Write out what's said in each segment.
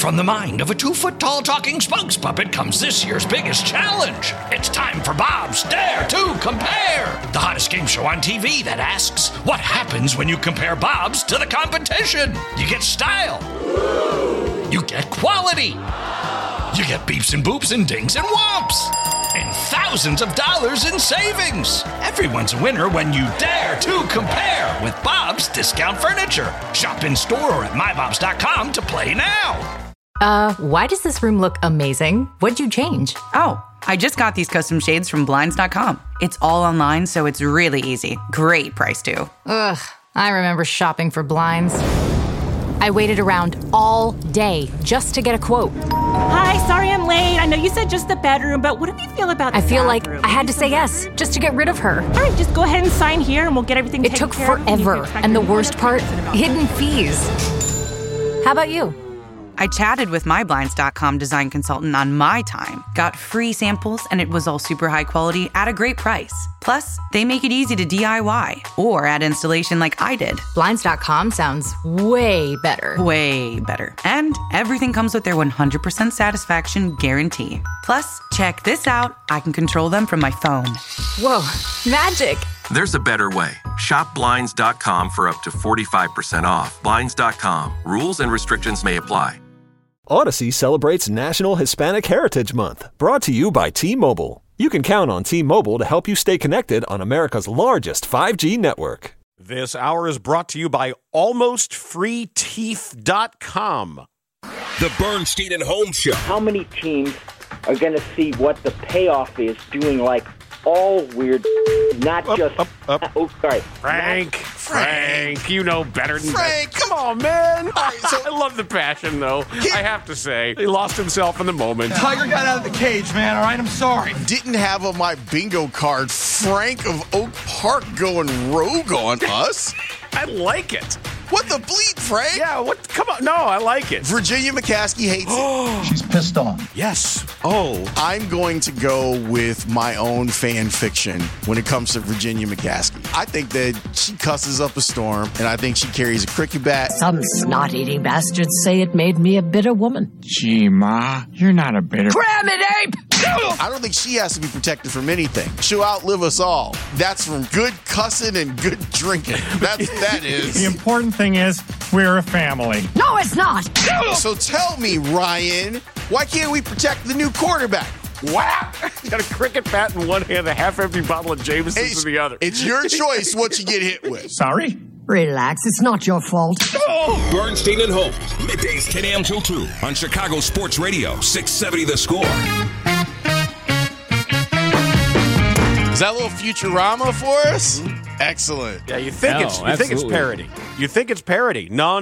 From the mind of a 2-foot-tall talking spokes puppet comes this year's biggest challenge. It's time for Bob's Dare to Compare, the hottest game show on TV that asks, what happens when you compare Bob's to the competition? You get style. You get quality. You get beeps and boops and dings and whomps. And thousands of dollars in savings. Everyone's a winner when you dare to compare with Bob's Discount Furniture. Shop in store or at mybobs.com to play now. Why does this room look amazing? What'd you change? Oh, I just got these custom shades from Blinds.com. It's all online, so it's really easy. Great price, too. Ugh, I remember shopping for blinds. I waited around all day just to get a quote. Hi, sorry I'm late. I know you said just the bedroom, but what do you feel about the I feel bathroom? like I had to say yes just to get rid of her. All right, just go ahead and sign here and we'll get everything It taken took care of. forever, and the worst part, hidden fees. How about you? I chatted with my Blinds.com design consultant on my time, got free samples, and it was all super high quality at a great price. Plus, they make it easy to DIY or add installation like I did. Blinds.com sounds way better. Way better. And everything comes with their 100% satisfaction guarantee. Plus, check this out. I can control them from my phone. Whoa, magic. There's a better way. Shop Blinds.com for up to 45% off. Blinds.com. Rules and restrictions may apply. Odyssey celebrates National Hispanic Heritage Month, brought to you by T-Mobile. You can count on T-Mobile to help you stay connected on America's largest 5G network. This hour is brought to you by AlmostFreeTeeth.com. The Bernstein and Holmes Show. How many teams are going to see what the payoff is doing, like, all weird, not just... Oh, sorry. Frank, you know better than Frank, that. Come on, man. All right, so I love the passion, though. I have to say, he lost himself in the moment. Tiger got out of the cage, man. All right, I'm sorry. Didn't have on my bingo card Frank of Oak Park going rogue on us. I like it. What the bleep, Frank? Yeah, what? Come on. No, I like it. Virginia McCaskey hates it. She's pissed off. Yes. Oh. I'm going to go with my own fan fiction when it comes to Virginia McCaskey. I think that she cusses up a storm, and I think she carries a cricket bat. Some snot-eating bastards say it made me a bitter woman. Gee, Ma, you're not a bitter... Cram it, ape! I don't think she has to be protected from anything. She'll outlive us all. That's from good cussing and good drinking. That is. The important thing is we're a family. No, it's not! So tell me, Ryan, why can't we protect the new quarterback? Wow! He's got a cricket bat in one hand, a half-empty bottle of Jameson's in the other. It's your choice what you get hit with. Sorry? Relax, it's not your fault. Bernstein and Holmes, middays 10 a.m. till 2 on Chicago Sports Radio, 670 The Score. Is that a little Futurama for us? Excellent. Yeah, you think it's parody. You think it's parody. No.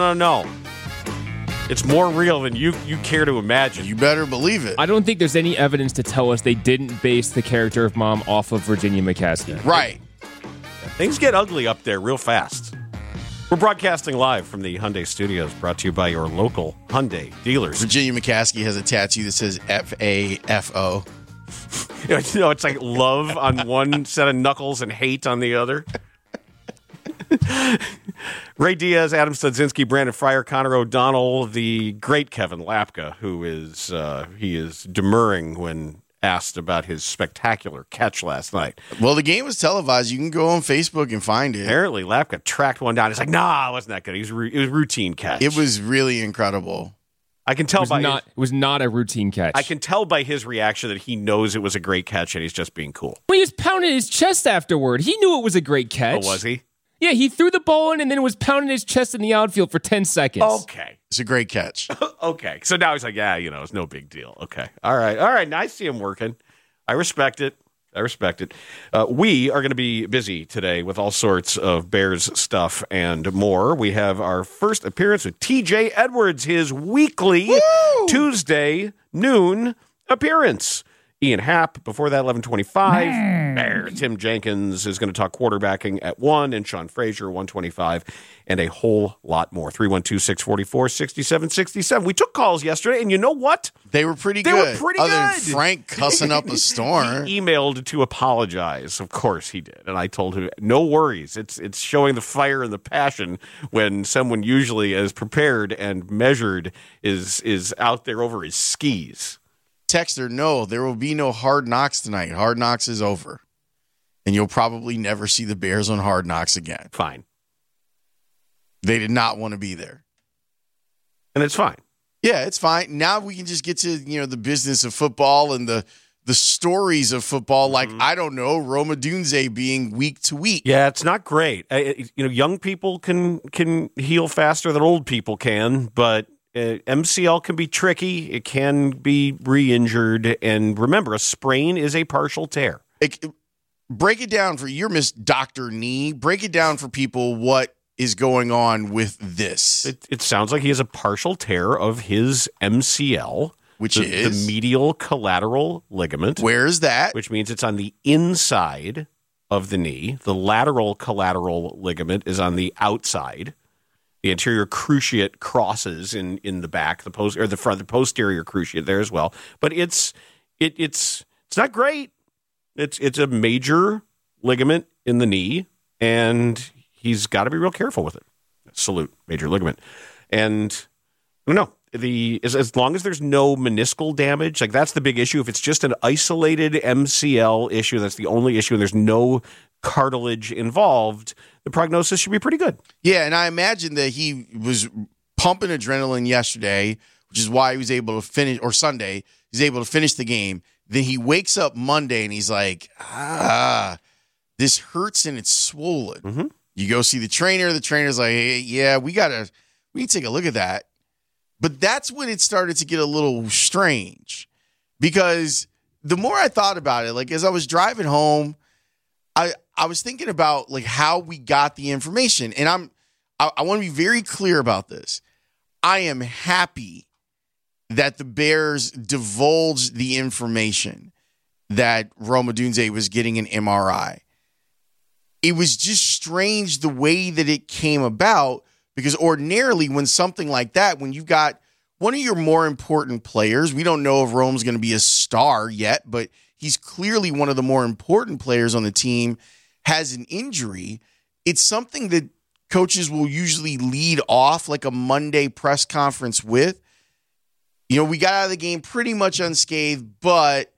It's more real than you care to imagine. You better believe it. I don't think there's any evidence to tell us they didn't base the character of Mom off of Virginia McCaskey. Right. Things get ugly up there real fast. We're broadcasting live from the Hyundai Studios, brought to you by your local Hyundai dealers. Virginia McCaskey has a tattoo that says F-A-F-O. You know, it's like love on one set of knuckles and hate on the other. Ray Diaz, Adam Studzinski, Brandon Fryer, Connor O'Donnell, the great Kevin Lapka, who is demurring when asked about his spectacular catch last night. Well, the game was televised. You can go on Facebook and find it. Apparently, Lapka tracked one down. He's like, nah, it wasn't that good. It was routine catch. It was really incredible. I can tell it was not a routine catch. I can tell by his reaction that he knows it was a great catch and he's just being cool. Well, he was pounding his chest afterward. He knew it was a great catch. Oh, was he? Yeah, he threw the ball in and then was pounding his chest in the outfield for 10 seconds. Okay. It's a great catch. Okay. So now he's like, yeah, it's no big deal. Okay. All right. I see him working. I respect it. We are going to be busy today with all sorts of Bears stuff and more. We have our first appearance with TJ Edwards, his weekly Tuesday noon appearance. Ian Happ. Before that, 11:25. Tim Jenkins is going to talk quarterbacking at 1, and Sean Frazier, 1:25, and a whole lot more. 312-644-6767. We took calls yesterday, and you know what? They were pretty good. Other than Frank cussing up a storm. He emailed to apologize. Of course he did. And I told him, no worries. It's showing the fire and the passion when someone usually as prepared and measured is out there over his skis. Texter, no, there will be no Hard Knocks tonight. Hard Knocks is over. And you'll probably never see the Bears on Hard Knocks again. Fine. They did not want to be there. And it's fine. Yeah, it's fine. Now we can just get to, the business of football and the stories of football, like, I don't know, Rome Odunze being week to week. Yeah, it's not great. Young people can heal faster than old people can, but MCL can be tricky. It can be re-injured. And remember, a sprain is a partial tear. Break it down for your Miss Dr. Knee. Break it down for people what is going on with this. It sounds like he has a partial tear of his MCL, which is the medial collateral ligament. Where is that? Which means it's on the inside of the knee. The lateral collateral ligament is on the outside. The anterior cruciate crosses in the back, the posterior cruciate there as well. But it's not great. It's a major ligament in the knee, and he's got to be real careful with it. Salute, major ligament. And I don't know. As long as there's no meniscal damage, like that's the big issue. If it's just an isolated MCL issue, that's the only issue, and there's no cartilage involved, the prognosis should be pretty good. Yeah, and I imagine that he was pumping adrenaline yesterday, which is why he was able to finish, or Sunday, he's able to finish the game. Then he wakes up Monday and he's like, this hurts and it's swollen. Mm-hmm. You go see the trainer. The trainer's like, hey, yeah, we need to take a look at that. But that's when it started to get a little strange, because the more I thought about it, like as I was driving home, I was thinking about like how we got the information. And I want to be very clear about this. I am happy that the Bears divulged the information that Rome Odunze was getting an MRI. It was just strange the way that it came about, because ordinarily when something like that, when you've got one of your more important players, we don't know if Rome's going to be a star yet, but he's clearly one of the more important players on the team, has an injury. It's something that coaches will usually lead off like a Monday press conference with. We got out of the game pretty much unscathed, but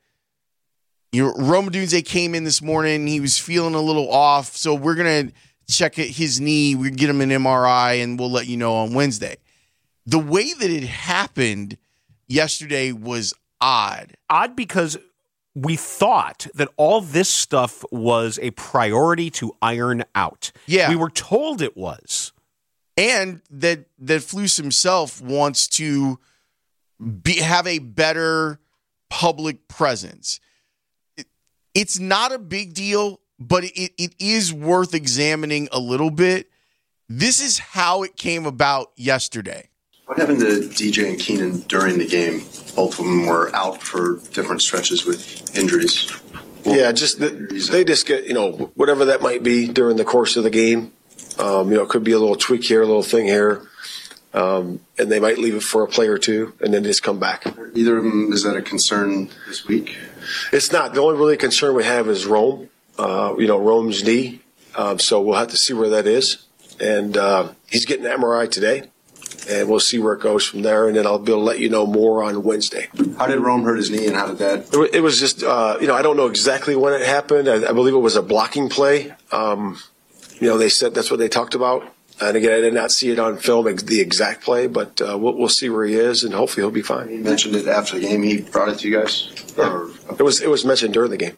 Rome Odunze came in this morning. He was feeling a little off, so we're going to check his knee. We get him an MRI, and we'll let you know on Wednesday. The way that it happened yesterday was odd. Odd because we thought that all this stuff was a priority to iron out. Yeah. We were told it was. And that Flus himself wants to have a better public presence. It's not a big deal, but it is worth examining a little bit. This is how it came about yesterday. What happened to DJ and Keenan during the game? Both of them were out for different stretches with injuries. Yeah, they just get, whatever that might be during the course of the game. It could be a little tweak here, a little thing here. And they might leave it for a play or two and then just come back. Either of them, is that a concern this week? It's not. The only really concern we have is Rome, Rome's knee. So we'll have to see where that is. And he's getting an MRI today, and we'll see where it goes from there. And then I'll be able to let you know more on Wednesday. How did Rome hurt his knee, and how did that? It was just, I don't know exactly when it happened. I believe it was a blocking play. They said that's what they talked about. And again, I did not see it on film, the exact play, but we'll see where he is, and hopefully he'll be fine. He mentioned it after the game. He brought it to you guys? Yeah. It was mentioned during the game.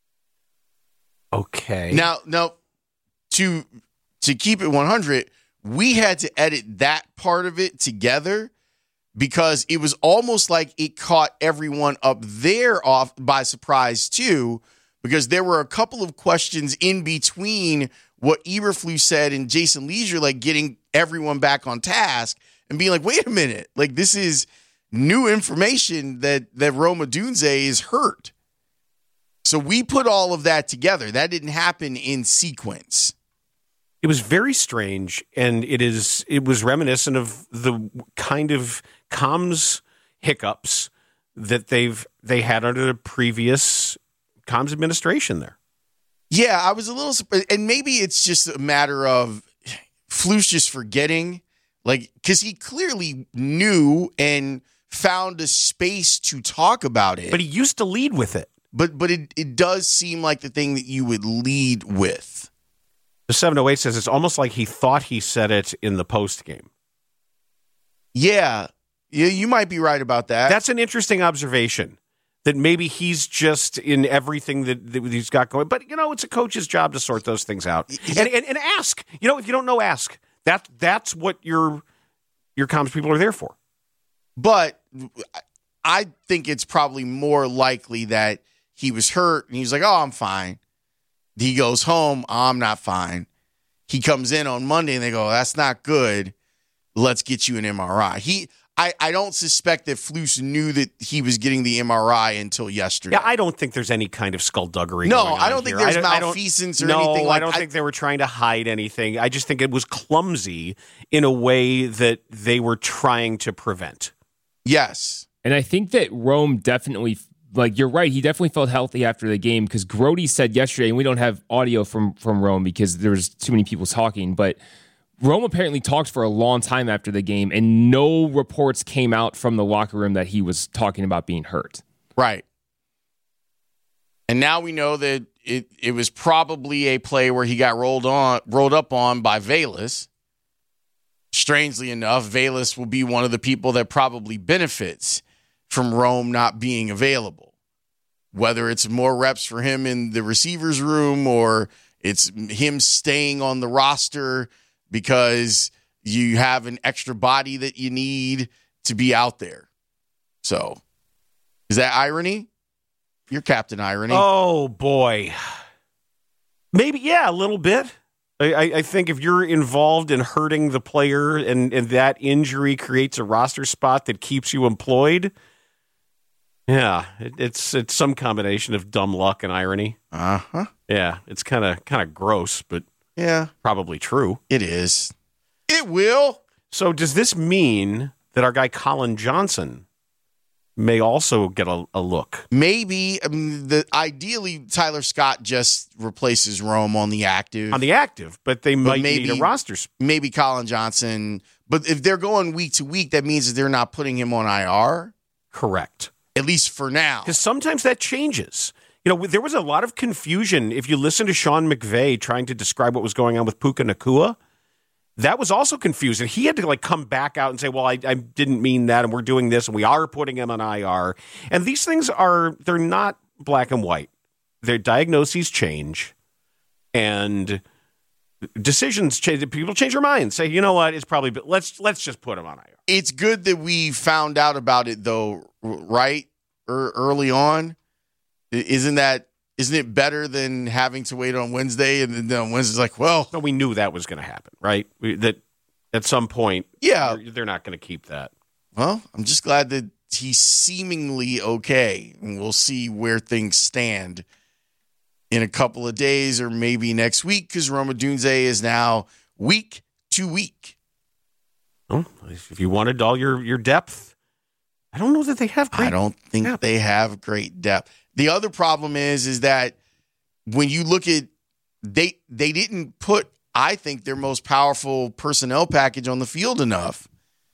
Okay. Now, to keep it 100, we had to edit that part of it together because it was almost like it caught everyone up there off by surprise too, because there were a couple of questions in between what Eberflus said and Jason Leisure, like getting everyone back on task and being like, wait a minute, like this is new information that Rome Odunze is hurt. So we put all of that together. That didn't happen in sequence. It was very strange, and it was reminiscent of the kind of comms hiccups that they had under the previous comms administration there. Yeah, I was a little surprised, and maybe it's just a matter of Flus just forgetting, because he clearly knew and found a space to talk about it. But he used to lead with it. But it does seem like the thing that you would lead with. The 708 says it's almost like he thought he said it in the post game. Yeah, you might be right about that. That's an interesting observation, that maybe he's just in everything that he's got going. But, it's a coach's job to sort those things out. And ask. If you don't know, ask. That's what your comms people are there for. But I think it's probably more likely that he was hurt and he was like, oh, I'm fine. He goes home, I'm not fine. He comes in on Monday and they go, that's not good. Let's get you an MRI. I don't suspect that Flus knew that he was getting the MRI until yesterday. Yeah, I don't think there's any kind of skullduggery. No, going on I don't think there's malfeasance or anything like that. I don't think they were trying to hide anything. I just think it was clumsy in a way that they were trying to prevent. Yes. And I think that Rome definitely, you're right, he definitely felt healthy after the game, because Grody said yesterday, and we don't have audio from Rome because there was too many people talking, but Rome apparently talked for a long time after the game, and no reports came out from the locker room that he was talking about being hurt. Right. And now we know that it was probably a play where he got rolled up on by Velus. Strangely enough, Velus will be one of the people that probably benefits from Rome not being available. Whether it's more reps for him in the receivers room or it's him staying on the roster because you have an extra body that you need to be out there. So, is that irony? You're Captain Irony. Oh, boy. Maybe, yeah, a little bit. I think if you're involved in hurting the player and that injury creates a roster spot that keeps you employed, yeah, it's some combination of dumb luck and irony. Uh-huh. Yeah, it's kind of gross, but yeah, probably true. It is. It will. So does this mean that our guy Colin Johnson may also get a look? Maybe. Ideally, Tyler Scott just replaces Rome on the active. But they might need a roster. Maybe Colin Johnson. But if they're going week to week, that means that they're not putting him on IR. Correct. At least for now. Because sometimes that changes. There was a lot of confusion. If you listen to Sean McVay trying to describe what was going on with Puka Nacua, that was also confusing. He had to come back out and say, well, I didn't mean that, and we're doing this, and we are putting him on IR. And these things they're not black and white. Their diagnoses change, and decisions change. People change their minds. Say, you know what, it's probably, let's just put him on IR. It's good that we found out about it, though, right? Early on. Isn't it better than having to wait on Wednesday and then on Wednesday's like, well, we knew that was going to happen, right? That at some point, yeah, they're not going to keep that. Well, I'm just glad that he's seemingly okay, and we'll see where things stand in a couple of days or maybe next week, because Rome Odunze is now week to week. Well, if you wanted all your depth, I don't know that they have great I don't think depth. They have great depth. The other problem is that when you look at they didn't put, I think, their most powerful personnel package on the field enough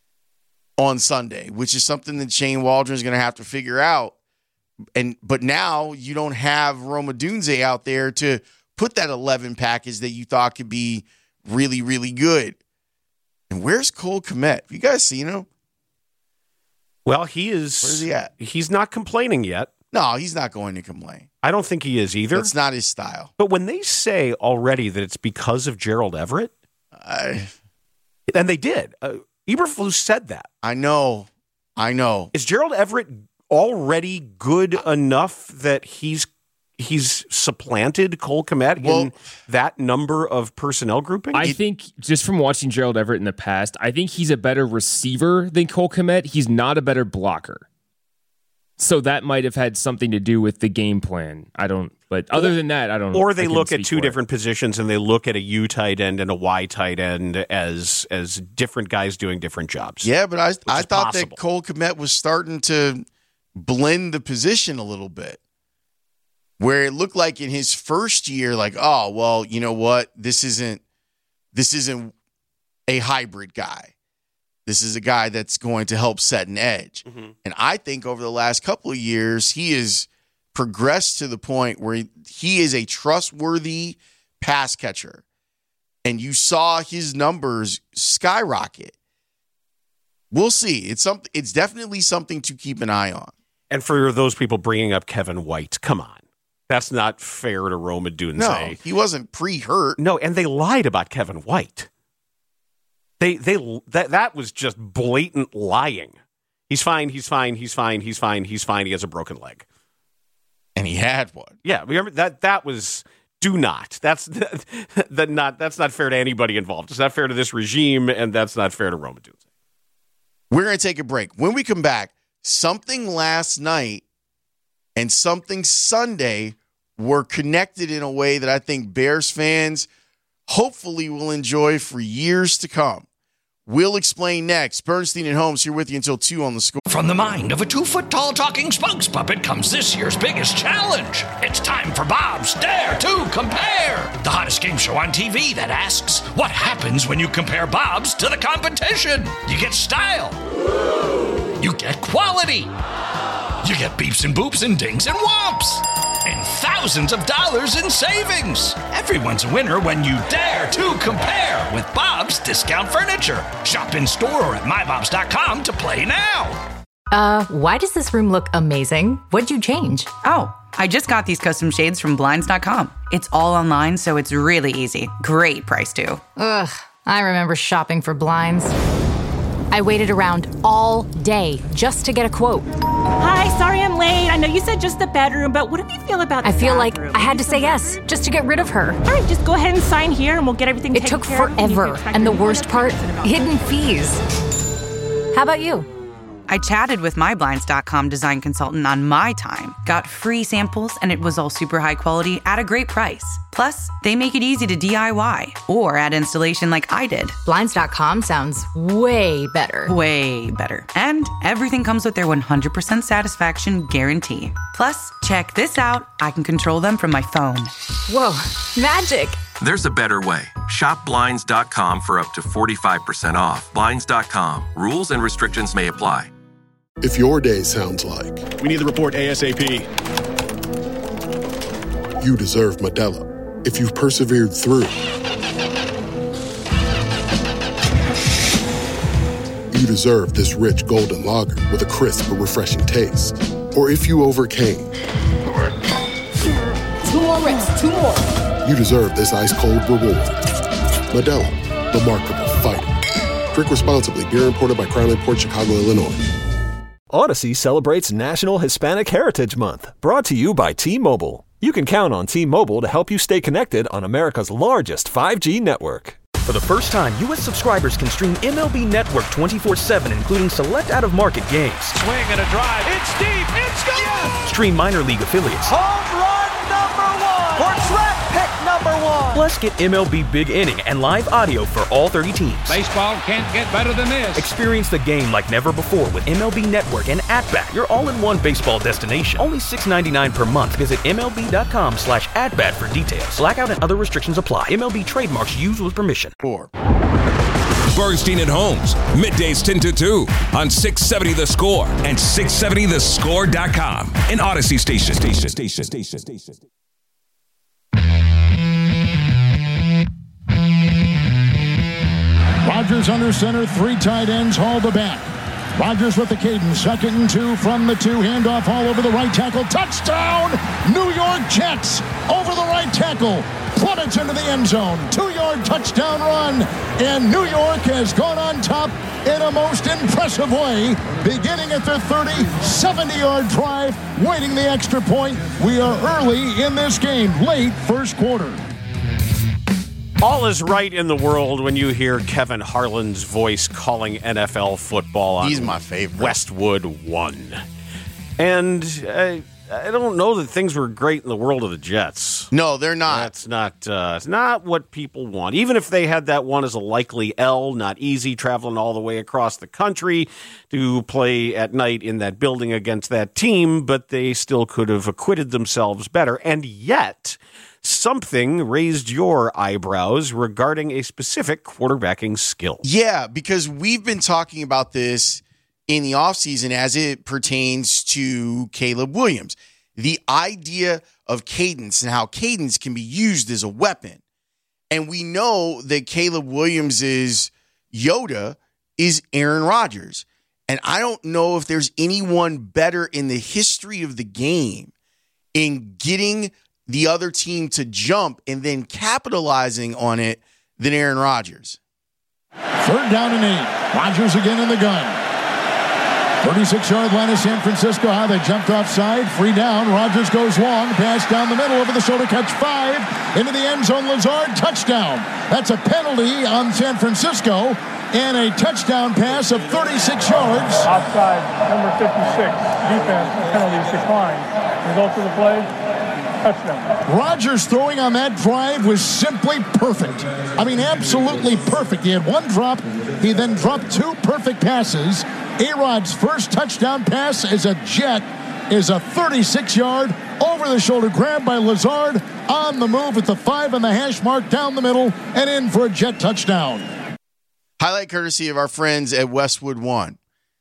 on Sunday, which is something that Shane Waldron is going to have to figure out. But now you don't have Rome Odunze out there to put that 11 package that you thought could be really, really good. And where's Cole Kmet? Have you guys seen him? Well, he is. Where's he at? He's not complaining yet. No, he's not going to complain. I don't think he is either. That's not his style. But when they say already that it's because of Gerald Everett, and they did. Eberflus said that. I know. Is Gerald Everett already good enough that he's supplanted Cole Kmet in that number of personnel grouping? I think just from watching Gerald Everett in the past, I think he's a better receiver than Cole Kmet. He's not a better blocker. So that might have had something to do with the game plan. But other than that, I don't know. Or they look at two different positions and they look at a U tight end and a Y tight end as different guys doing different jobs. Yeah, but I thought that Cole Kmet was starting to blend the position a little bit. Where it looked like in his first year, like, oh, well, you know what? This isn't a hybrid guy. This is a guy that's going to help set an edge. Mm-hmm. And I think over the last couple of years, he has progressed to the point where he is a trustworthy pass catcher. And you saw his numbers skyrocket. We'll see. It's definitely something to keep an eye on. And for those people bringing up Kevin White, come on. That's not fair to Rome Odunze. No, he wasn't pre-hurt. No, and they lied about Kevin White. That was just blatant lying. He's fine. He has a broken leg. And he had one. Yeah, remember that was that's not fair to anybody involved. It's not fair to this regime, and that's not fair to Rome Odunze. We're going to take a break. When we come back, something last night and something Sunday were connected in a way that I think Bears fans hopefully will enjoy for years to come. We'll explain next. Bernstein and Holmes here with you until 2 on The Score. From the mind of a 2-foot-tall talking spokes puppet comes this year's biggest challenge. It's time for Bob's Dare to Compare, the hottest game show on TV that asks, what happens when you compare Bob's to the competition? You get style. You get quality. You get beeps and boops and dings and whomps. And thousands of dollars in savings. Everyone's a winner when you dare to compare with Bob's Discount Furniture. Shop in store or at mybobs.com to play now. Why does this room look amazing? What'd you change? Oh, I just got these custom shades from Blinds.com. It's all online, so it's really easy. Great price, too. Ugh, I remember shopping for blinds. I waited around all day just to get a quote. Hi, sorry I'm late. I know you said just the bedroom, but what do you feel about the I feel bathroom? like I had to say yes just to get rid of her. All right, just go ahead and sign here and we'll get everything taken care of. It took forever, and the worst part, hidden fees. How about you? I chatted with my Blinds.com design consultant on my time, got free samples, and it was all super high quality at a great price. Plus, they make it easy to DIY or add installation like I did. Blinds.com sounds way better. Way better. And everything comes with their 100% satisfaction guarantee. Plus, check this out. I can control them from my phone. Whoa, magic. There's a better way. Shop Blinds.com for up to 45% off. Blinds.com. Rules and restrictions may apply. If your day sounds like... We need the report ASAP. You deserve Modelo. If you've persevered through... You deserve this rich golden lager with a crisp but refreshing taste. Or if you overcame... 2 more reps, 2 more. You deserve this ice-cold reward. Modelo, the Remarkable Fighter. Drink responsibly. Beer imported by Crown Imports, Chicago, Illinois. Odyssey celebrates National Hispanic Heritage Month, brought to you by T-Mobile. You can count on T-Mobile to help you stay connected on America's largest 5G network. For the first time, U.S. subscribers can stream MLB Network 24/7, including select out-of-market games. Swing and a drive. It's deep. It's gone. Yes! Stream minor league affiliates. Home run number 1. Or draft pick number 1. Plus, get MLB Big Inning and live audio for all 30 teams. Baseball can't get better than this. Experience the game like never before with MLB Network and @Bat, your all-in-one baseball destination. Only $6.99 per month. Visit MLB.com/@Bat for details. Blackout and other restrictions apply. MLB trademarks used with permission. Bernstein and Holmes, middays 10 to 2 on 670 The Score and 670thescore.com. An Odyssey station. Rodgers under center, 3 tight ends, haul the back. Rodgers with the cadence, 2nd and 2 from the 2, handoff all over the right tackle, touchdown! New York Jets over the right tackle, plummets into the end zone, 2-yard touchdown run, and New York has gone on top in a most impressive way, beginning at their 30, 70-yard drive, waiting the extra point. We are early in this game, late first quarter. All is right in the world when you hear Kevin Harlan's voice calling NFL football on He's my favorite. Westwood 1. And I don't know that things were great in the world of the Jets. No, they're not. That's not it's not what people want. Even if they had that one as a likely L, not easy, traveling all the way across the country to play at night in that building against that team, but they still could have acquitted themselves better. And yet, something raised your eyebrows regarding a specific quarterbacking skill. Yeah, because we've been talking about this in the offseason as it pertains to Caleb Williams. The idea of cadence and how cadence can be used as a weapon. And we know that Caleb Williams' Yoda is Aaron Rodgers. And I don't know if there's anyone better in the history of the game in getting the other team to jump and then capitalizing on it than Aaron Rodgers. 3rd down and 8. Rodgers again in the gun. 36-yard line of San Francisco. How they jumped offside. Free down. Rodgers goes long. Pass down the middle. Over the shoulder. Catch 5. Into the end zone. Lazard. Touchdown. That's a penalty on San Francisco. And a touchdown pass of 36 yards. Offside. Number 56. Defense. Penalties declined. Result of the play. Touchdown. Rodgers throwing on that drive was simply perfect. I mean, absolutely perfect. He had one drop. He then dropped 2 perfect passes. A-Rod's first touchdown pass as a Jet is a 36-yard over-the-shoulder grab by Lazard on the move at the 5 and the hash mark down the middle and in for a Jet touchdown. Highlight courtesy of our friends at Westwood One.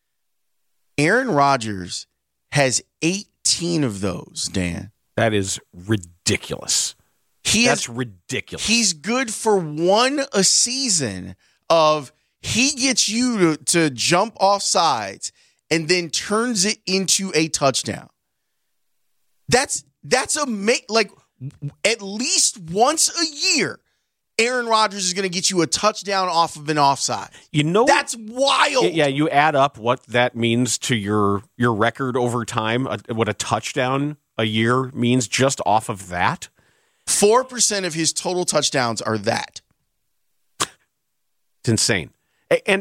Aaron Rodgers has 18 of those, Dan. That is ridiculous. That's ridiculous. He's good for 1 a season of he gets you to jump off sides and then turns it into a touchdown. That's amazing. Like, at least once a year, Aaron Rodgers is going to get you a touchdown off of an offside. You know, that's wild. Yeah, you add up what that means to your record over time, what a touchdown a year means just off of that. 4% of his total touchdowns are that. It's insane. And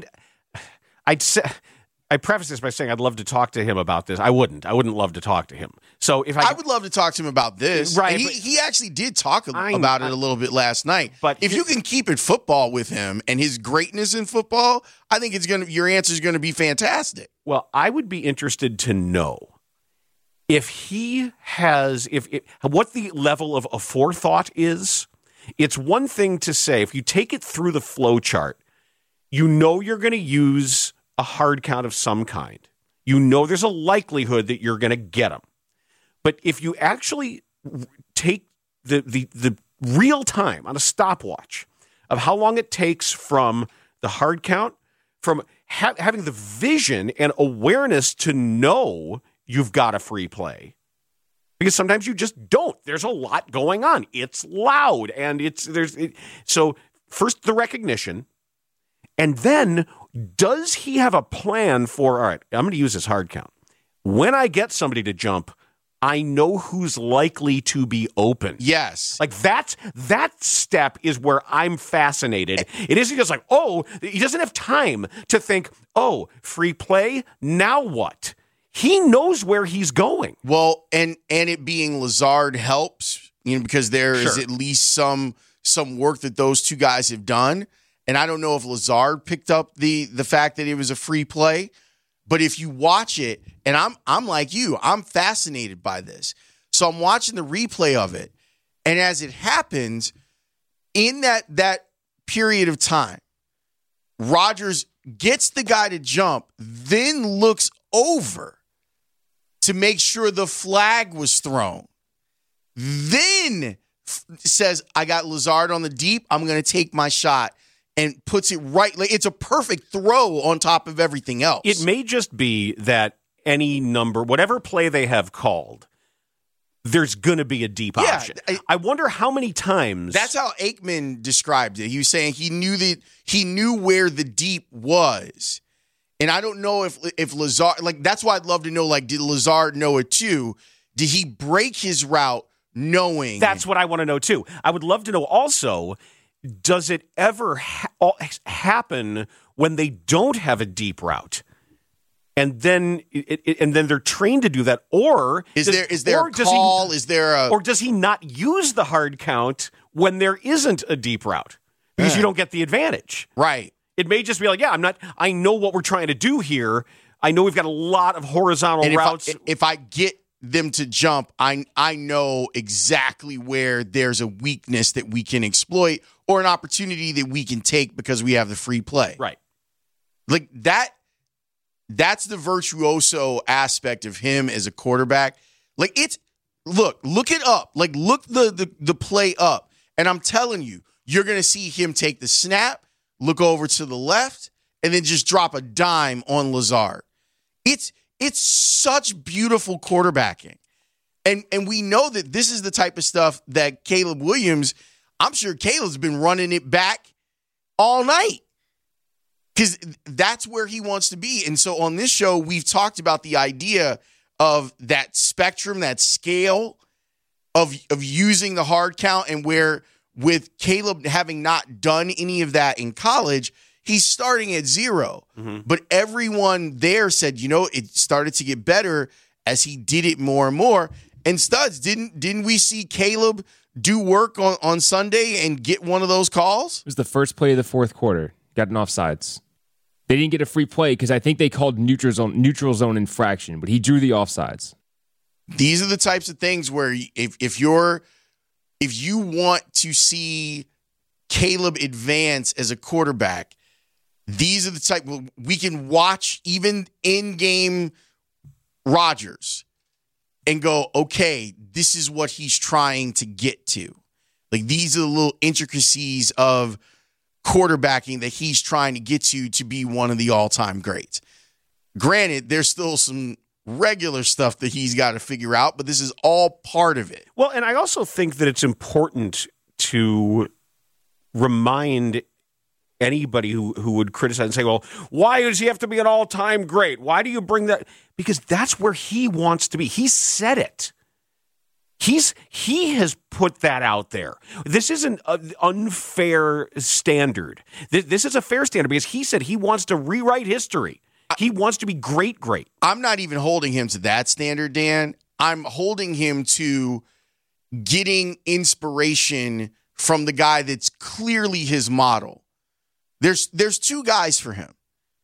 I preface this by saying I'd love to talk to him about this. I wouldn't love to talk to him. So if I would love to talk to him about this. Right. He actually did talk about it a little bit last night. But if you can keep it football with him and his greatness in football, I think your answer is going to be fantastic. Well, I would be interested to know if he has what the level of forethought is. It's one thing to say, if you take it through the flow chart, you know you're going to use a hard count of some kind. You know there's a likelihood that you're going to get them. But if you actually take the real time on a stopwatch of how long it takes from the hard count, from having the vision and awareness to know you've got a free play, because sometimes you just don't. There's a lot going on. It's loud, and so first the recognition. And then, does he have a plan for, all right, I'm going to use this hard count. When I get somebody to jump, I know who's likely to be open. Yes. Like that step is where I'm fascinated. It isn't just like, he doesn't have time to think, free play, now what? He knows where he's going. Well, and it being Lazard helps, because there is at least some work that those two guys have done. And I don't know if Lazard picked up the fact that it was a free play, but if you watch it, and I'm like you, I'm fascinated by this. So I'm watching the replay of it, and as it happens, in that period of time, Rodgers gets the guy to jump, then looks over to make sure the flag was thrown. Then says, I got Lazard on the deep, I'm going to take my shot. And puts it right. Like, it's a perfect throw on top of everything else. It may just be that any number, whatever play they have called, there's going to be a deep option. I wonder how many times. That's how Aikman described it. He was saying he knew where the deep was. And I don't know if Lazard, like, that's why I'd love to know, like, did Lazard know it too? Did he break his route knowing? That's what I want to know too. I would love to know also, does it ever happen when they don't have a deep route? and then they're trained to do that. Or is there a call? Or does he not use the hard count when there isn't a deep route because you don't get the advantage? Right. It may just be like, I know what we're trying to do here. I know we've got a lot of horizontal routes. If I get them to jump, I know exactly where there's a weakness that we can exploit or an opportunity that we can take because we have the free play. Right. Like that's the virtuoso aspect of him as a quarterback. Like look it up. Like look the play up. And I'm telling you, you're going to see him take the snap, look over to the left, and then just drop a dime on Lazard. It's such beautiful quarterbacking. And we know that this is the type of stuff that Caleb Williams, I'm sure Caleb's been running it back all night because that's where he wants to be. And so on this show, we've talked about the idea of that spectrum, that scale of using the hard count, and where with Caleb having not done any of that in college, he's starting at 0. Mm-hmm. But everyone there said, it started to get better as he did it more and more. And Studs, didn't we see Caleb do work on Sunday and get one of those calls? It was the first play of the fourth quarter. Got an offsides. They didn't get a free play because I think they called neutral zone infraction, but he drew the offsides. These are the types of things where if you want to see Caleb advance as a quarterback, these are the type we can watch even in-game Rodgers and go, okay, this is what he's trying to get to. Like these are the little intricacies of quarterbacking that he's trying to get to be one of the all-time greats. Granted, there's still some regular stuff that he's got to figure out, but this is all part of it. Well, and I also think that it's important to remind anybody who would criticize and say, well, why does he have to be an all-time great? Why do you bring that? Because that's where he wants to be. He said it. He has put that out there. This isn't an unfair standard. This is a fair standard because he said he wants to rewrite history. He wants to be great. I'm not even holding him to that standard, Dan. I'm holding him to getting inspiration from the guy that's clearly his model. There's two guys for him.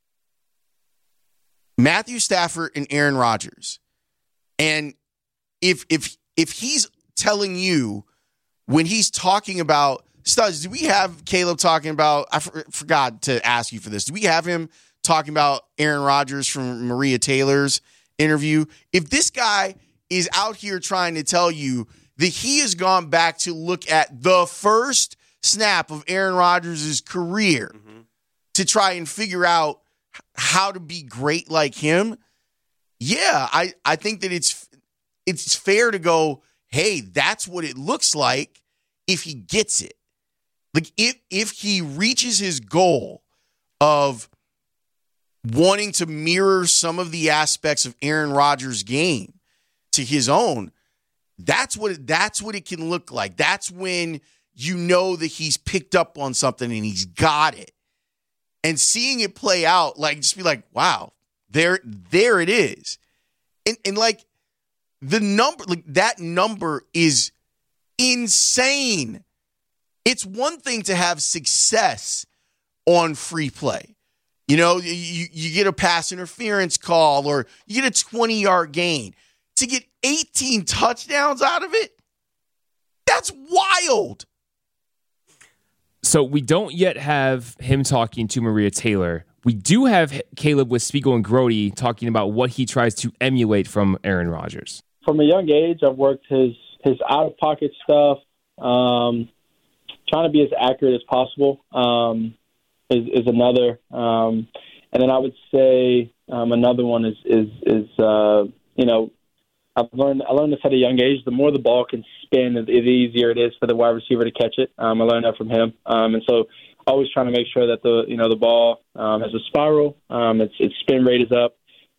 Matthew Stafford and Aaron Rodgers. And if he's telling you when he's talking about Studs, do we have Caleb talking about, I forgot to ask you for this. Do we have him talking about Aaron Rodgers from Maria Taylor's interview? If this guy is out here trying to tell you that he has gone back to look at the first snap of Aaron Rodgers' career to try and figure out how to be great like him, yeah, I think that it's fair to go, hey, that's what it looks like if he gets it. Like if he reaches his goal of wanting to mirror some of the aspects of Aaron Rodgers' game to his own, that's what it can look like. That's when you know that he's picked up on something and he's got it. And seeing it play out, like, just be like, wow, there it is. And like the number, like that number is insane. It's one thing to have success on free play. You know, you get a pass interference call or you get a 20-yard gain. To get 18 touchdowns out of it, that's wild. So we don't yet have him talking to Maria Taylor. We do have Caleb with Spiegel and Grody talking about what he tries to emulate from Aaron Rodgers. From a young age, I've worked his out-of-pocket stuff, trying to be as accurate as possible is another. And then I would say another one is you know, I learned this at a young age. The more the ball can spin, the easier it is for the wide receiver to catch it. I learned that from him, and so always trying to make sure that the ball has a spiral. Its spin rate is up.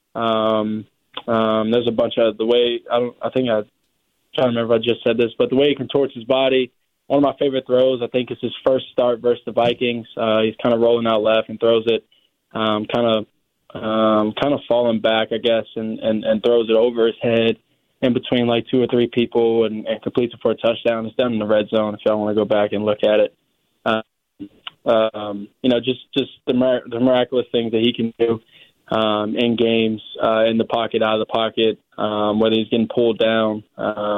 There's a bunch of the way I'm trying to remember if I just said this, but the way he contorts his body. One of my favorite throws, I think, is his first start versus the Vikings. He's kind of rolling out left and throws it kind of kind of falling back, I guess, and throws it over his head in between like 2 or 3 people and completes it for a touchdown. It's done in the red zone if y'all want to go back and look at it. Just the miraculous things that he can do in games, in the pocket, out of the pocket, whether he's getting pulled down.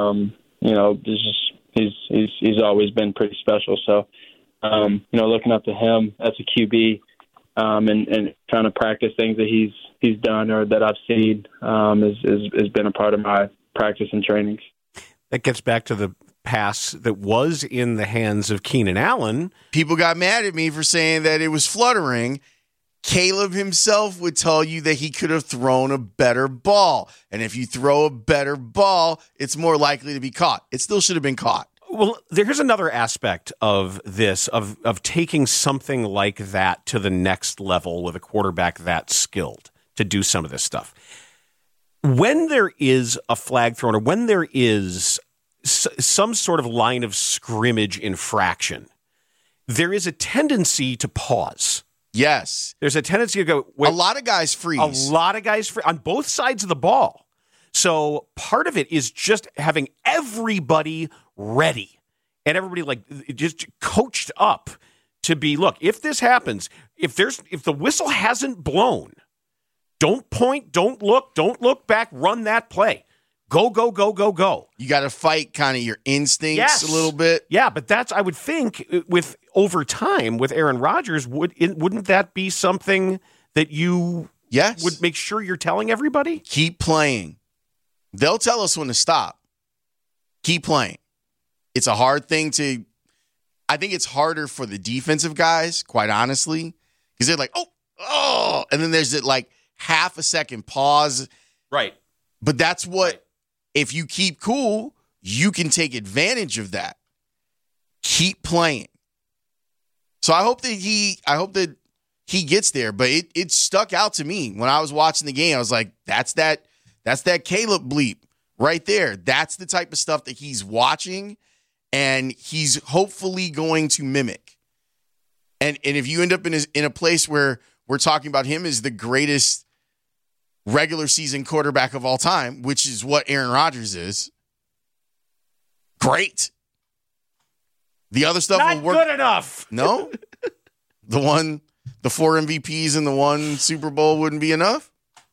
He's always been pretty special. So, looking up to him as a QB and trying to practice things that he's done or that I've seen has been a part of my practice and trainings. That gets back to the pass that was in the hands of Keenan Allen. People got mad at me for saying that it was fluttering. Caleb himself would tell you that he could have thrown a better ball. And if you throw a better ball, it's more likely to be caught. It still should have been caught. Well, there's another aspect of this, of taking something like that to the next level with a quarterback that skilled to do some of this stuff. When there is a flag thrown or when there is some sort of line of scrimmage infraction, there is a tendency to pause. Yes. There's a tendency to go. A lot of guys freeze. A lot of guys freeze on both sides of the ball. So part of it is just having everybody ready and everybody just coached up to be, look, if this happens, if the whistle hasn't blown, don't point, don't look back, run that play. Go, go, go, go, go. You got to fight kind of your instincts a little bit. Yeah, but that's, I would think, with over time with Aaron Rodgers, wouldn't that be something that you would make sure you're telling everybody? Keep playing. They'll tell us when to stop. Keep playing. It's a hard thing I think it's harder for the defensive guys, quite honestly, because they're like, oh, and then there's half a second pause. Right. But that's what, if you keep cool, you can take advantage of that. Keep playing. So I hope that he gets there, but it stuck out to me when I was watching the game. I was like, that's that Caleb bleep right there. That's the type of stuff that he's watching and he's hopefully going to mimic. And if you end up in a place where we're talking about him as the greatest regular season quarterback of all time, which is what Aaron Rodgers is, great. The other stuff not will work. Good enough. No? The 4 MVPs and the 1 Super Bowl wouldn't be enough?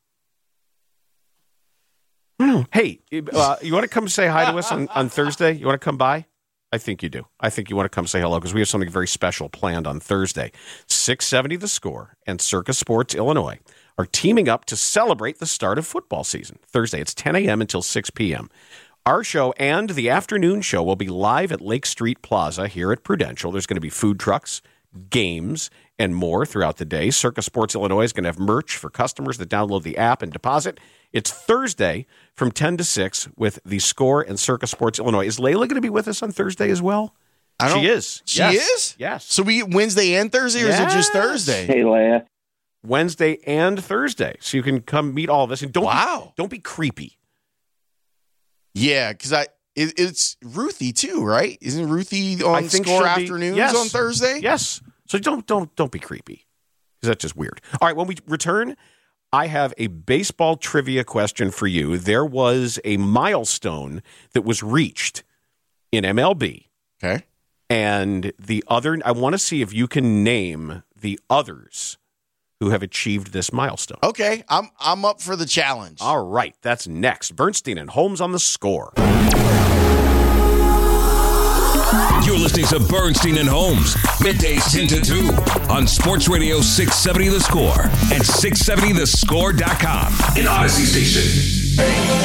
Hey, you want to come say hi to us on Thursday? You want to come by? I think you do. I think you want to come say hello because we have something very special planned on Thursday. 670 The Score and Circa Sports Illinois are teaming up to celebrate the start of football season. Thursday, it's 10 a.m. until 6 p.m. Our show and the afternoon show will be live at Lake Street Plaza here at Prudential. There's going to be food trucks, games, and more throughout the day. Circa Sports Illinois is going to have merch for customers that download the app and deposit. It's Thursday from 10 to 6 with The Score and Circa Sports Illinois. Is Layla going to be with us on Thursday as well? She is. She is? Yes. So we Wednesday and Thursday, or is it just Thursday? Hey, Leia. Wednesday and Thursday. So you can come meet all of us. And don't be creepy. Yeah, because it's Ruthie too, right? Isn't Ruthie on Score Afternoons on Thursday? Yes. So don't be creepy, because that's just weird. All right, when we return, I have a baseball trivia question for you. There was a milestone that was reached in MLB. Okay. And I want to see if you can name the others who have achieved this milestone. Okay, I'm up for the challenge. All right, that's next. Bernstein and Holmes on The Score. You're listening to Bernstein and Holmes, middays 10 to 2 on Sports Radio 670 The Score and 670thescore.com. An Odyssey station.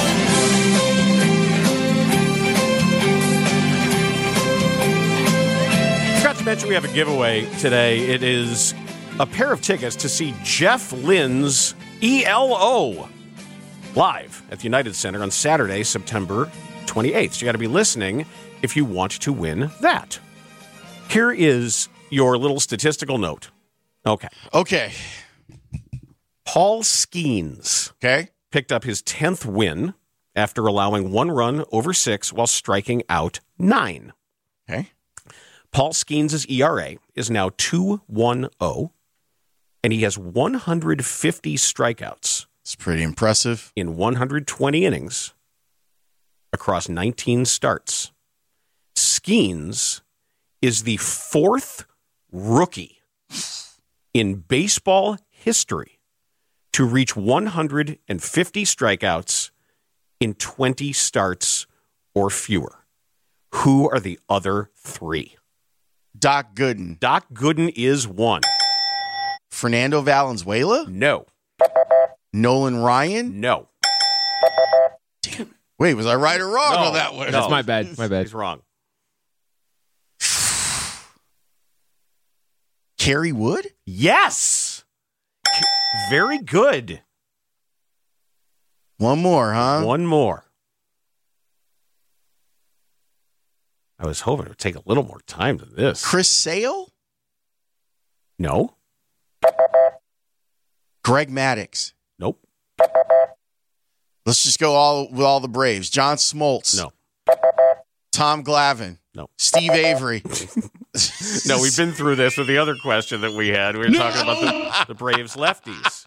Forgot to mention we have a giveaway today. It is a pair of tickets to see Jeff Lynne's ELO live at the United Center on Saturday, September 28th. So you got to be listening if you want to win that. Here is your little statistical note. Okay. Paul Skeens picked up his 10th win after allowing 1 run over 6 while striking out 9. Okay. Paul Skeens' ERA is now 2.10. and he has 150 strikeouts. It's pretty impressive. In 120 innings across 19 starts. Skeens is the fourth rookie in baseball history to reach 150 strikeouts in 20 starts or fewer. Who are the other three? Doc Gooden. Doc Gooden is one. Fernando Valenzuela? No. Nolan Ryan? No. Damn it. Wait, was I right or wrong on that one? That's my bad. My bad. He's wrong. Kerry Wood? Yes. Very good. One more, huh? One more. I was hoping it would take a little more time than this. Chris Sale? No. Greg Maddux? Nope. Let's just go with all the Braves. John Smoltz? No. Tom Glavine? No. Steve Avery? No, we've been through this with the other question that we had. We were talking about the Braves lefties.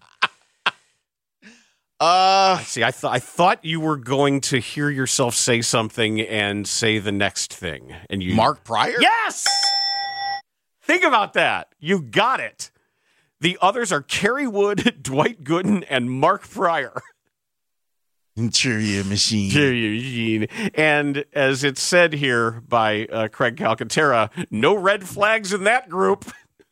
See, I thought you were going to hear yourself say something and say the next thing, and you Mark Pryor? Yes. Think about that. You got it. The others are Kerry Wood, Dwight Gooden, and Mark Pryor. Interior machine. And as it's said here by Craig Calcaterra, no red flags in that group.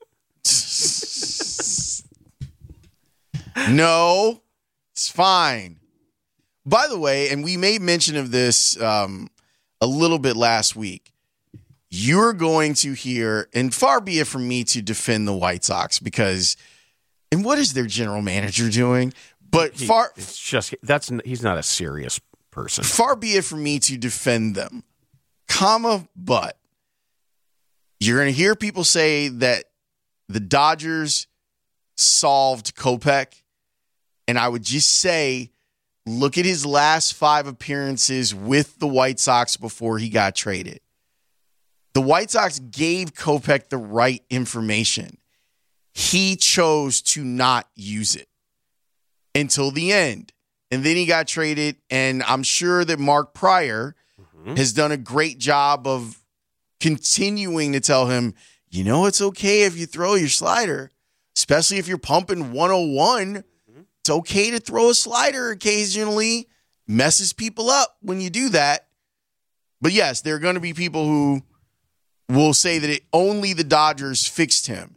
No, it's fine. By the way, and we made mention of this a little bit last week, you're going to hear, and far be it from me to defend the White Sox because, and what is their general manager doing? But he's not a serious person. Far be it from me to defend them, but you're going to hear people say that the Dodgers solved Kopech, and I would just say, look at his last 5 appearances with the White Sox before he got traded. The White Sox gave Kopech the right information. He chose to not use it until the end. And then he got traded, and I'm sure that Mark Pryor has done a great job of continuing to tell him, you know, it's okay if you throw your slider, especially if you're pumping 101. It's okay to throw a slider occasionally. Messes people up when you do that. But yes, there are going to be people who will say that only the Dodgers fixed him.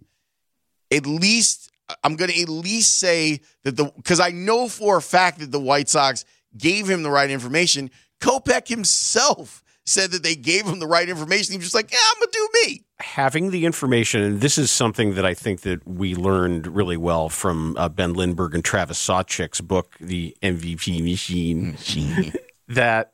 I'm going to at least say that because I know for a fact that the White Sox gave him the right information. Kopech himself said that they gave him the right information. He was just like, yeah, I'm going to do me. Having the information, and this is something that I think that we learned really well from Ben Lindbergh and Travis Sawchik's book, The MVP Machine, that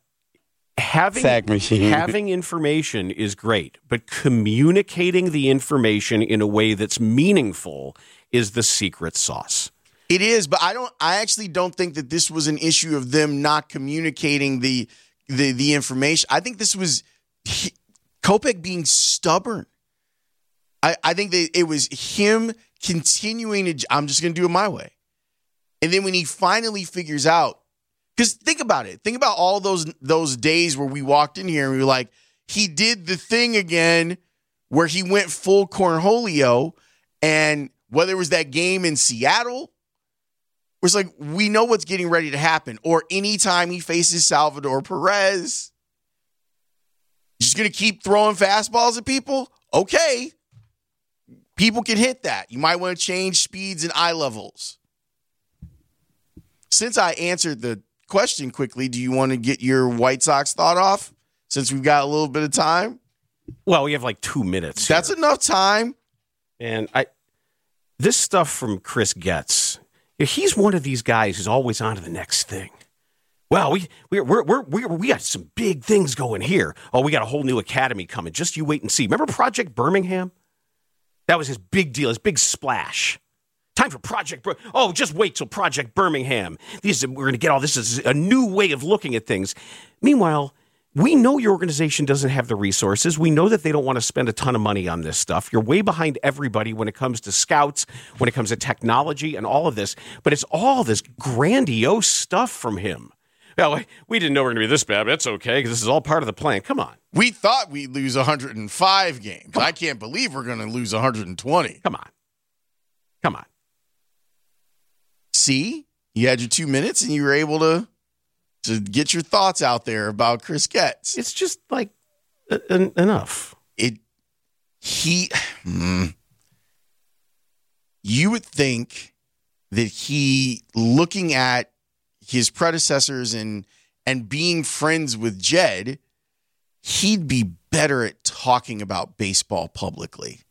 having information is great, but communicating the information in a way that's meaningful is the secret sauce. It is, but I actually don't think that this was an issue of them not communicating the information. I think this was Kopech being stubborn. I think that it was him continuing to, I'm just going to do it my way. And then when he finally figures out, because think about it. Think about all those days where we walked in here and we were like, he did the thing again where he went full Cornholio, and whether it was that game in Seattle, it's like, we know what's getting ready to happen. Or anytime he faces Salvador Perez, just going to keep throwing fastballs at people? Okay. People can hit that. You might want to change speeds and eye levels. Since I answered the question quickly, do you want to get your White Sox thought off since we've got a little bit of time? Well, we have like 2 minutes. That's enough time. And this stuff from Chris Getz, he's one of these guys who's always on to the next thing. Well, we got some big things going here. Oh, we got a whole new academy coming. Just you wait and see. Remember Project Birmingham? That was his big deal, his big splash. Time for Project just wait till Project Birmingham. We're going to get all this as a new way of looking at things. Meanwhile, We know your organization doesn't have the resources. We know that they don't want to spend a ton of money on this stuff. You're way behind everybody when it comes to scouts, when it comes to technology and all of this. But it's all this grandiose stuff from him. Well, we didn't know we were going to be this bad, but it's okay because this is all part of the plan. Come on. We thought we'd lose 105 games. I can't believe we're going to lose 120. Come on. See? You had your 2 minutes and you were able to get your thoughts out there about Chris Getz. It's just like enough. You would think that he, looking at his predecessors and being friends with Jed, he'd be better at talking about baseball publicly.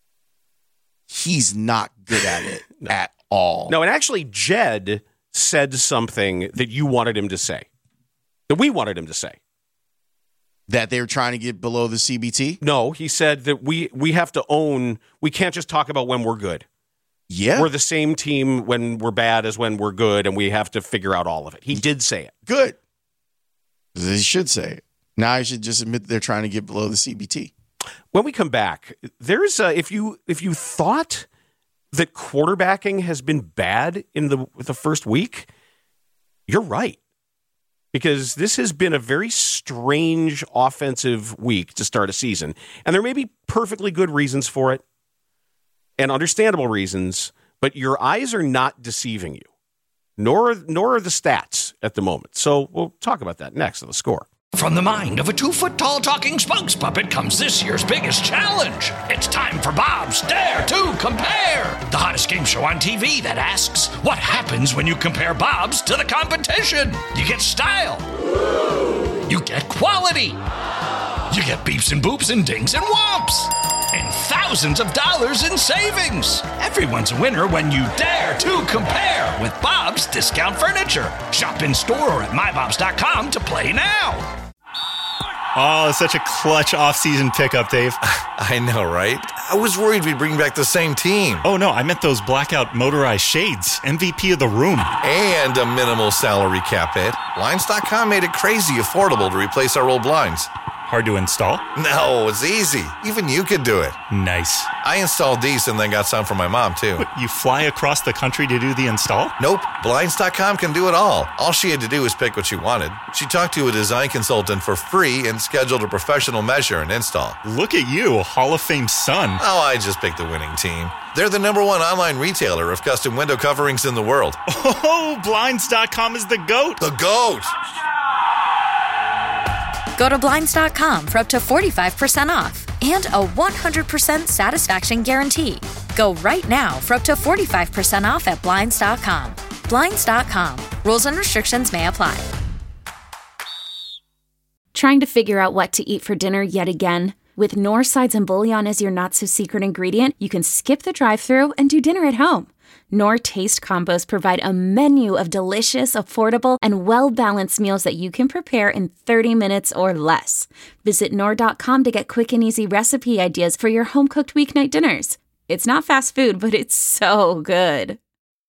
He's not good at it at all. No, and actually Jed said something that you wanted him to say, that we wanted him to say. That they were trying to get below the CBT? No, he said that we have to own, we can't just talk about when we're good. Yeah. We're the same team when we're bad as when we're good, and we have to figure out all of it. He did say it. Good. He should say it. Now I should just admit they're trying to get below the CBT. When we come back, there's if you thought that quarterbacking has been bad in the first week, you're right. Because this has been a very strange offensive week to start a season. And there may be perfectly good reasons for it and understandable reasons, but your eyes are not deceiving you, nor are the stats at the moment. So we'll talk about that next on The Score. From the mind of a 2-foot-tall talking spokes puppet comes this year's biggest challenge. It's time for Bob's Dare to Compare, the hottest game show on TV that asks, what happens when you compare Bob's to the competition? You get style. You get quality. You get beeps and boops and dings and whomps. And thousands of dollars in savings. Everyone's a winner when you dare to compare with Bob's Discount Furniture. Shop in store or at mybobs.com to play now. Oh, such a clutch off-season pickup, Dave. I know, right? I was worried we'd bring back the same team. Oh, no, I meant those blackout motorized shades. MVP of the room. And a minimal salary cap hit. Blinds.com made it crazy affordable to replace our old blinds. Hard to install? No, it's easy. Even you could do it. Nice. I installed these and then got some for my mom, too. What, you fly across the country to do the install? Nope. Blinds.com can do it all. All she had to do was pick what she wanted. She talked to a design consultant for free and scheduled a professional measure and install. Look at you, Hall of Fame son. Oh, I just picked the winning team. They're the #1 online retailer of custom window coverings in the world. Oh, Blinds.com is the GOAT. The GOAT. Go to Blinds.com for up to 45% off and a 100% satisfaction guarantee. Go right now for up to 45% off at Blinds.com. Blinds.com. Rules and restrictions may apply. Trying to figure out what to eat for dinner yet again? With Knorr sides and bouillon as your not-so-secret ingredient, you can skip the drive-thru and do dinner at home. Knorr Taste Combos provide a menu of delicious, affordable, and well-balanced meals that you can prepare in 30 minutes or less. Visit Knorr.com to get quick and easy recipe ideas for your home-cooked weeknight dinners. It's not fast food, but it's so good.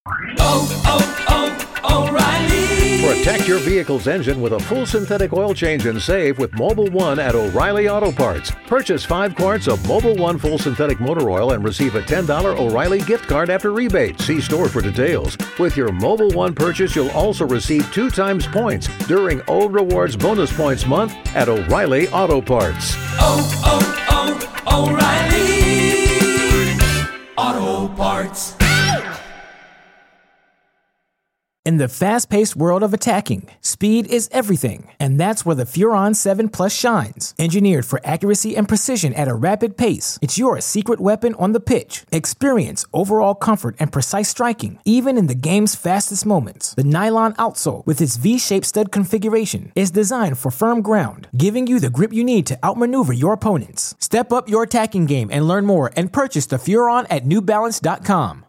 O'Reilly. Protect your vehicle's engine with a full synthetic oil change and save with Mobil 1 at O'Reilly Auto Parts. Purchase 5 quarts of Mobil 1 full synthetic motor oil and receive a $10 O'Reilly gift card after rebate. See store for details. With your Mobil 1 purchase, you'll also receive 2 times points during O Rewards Bonus Points Month at O'Reilly Auto Parts. O'Reilly Auto Parts. In the fast-paced world of attacking, speed is everything, and that's where the Furon 7 Plus shines. Engineered for accuracy and precision at a rapid pace, it's your secret weapon on the pitch. Experience overall comfort and precise striking, even in the game's fastest moments. The nylon outsole, with its V-shaped stud configuration, is designed for firm ground, giving you the grip you need to outmaneuver your opponents. Step up your attacking game and learn more and purchase the Furon at NewBalance.com.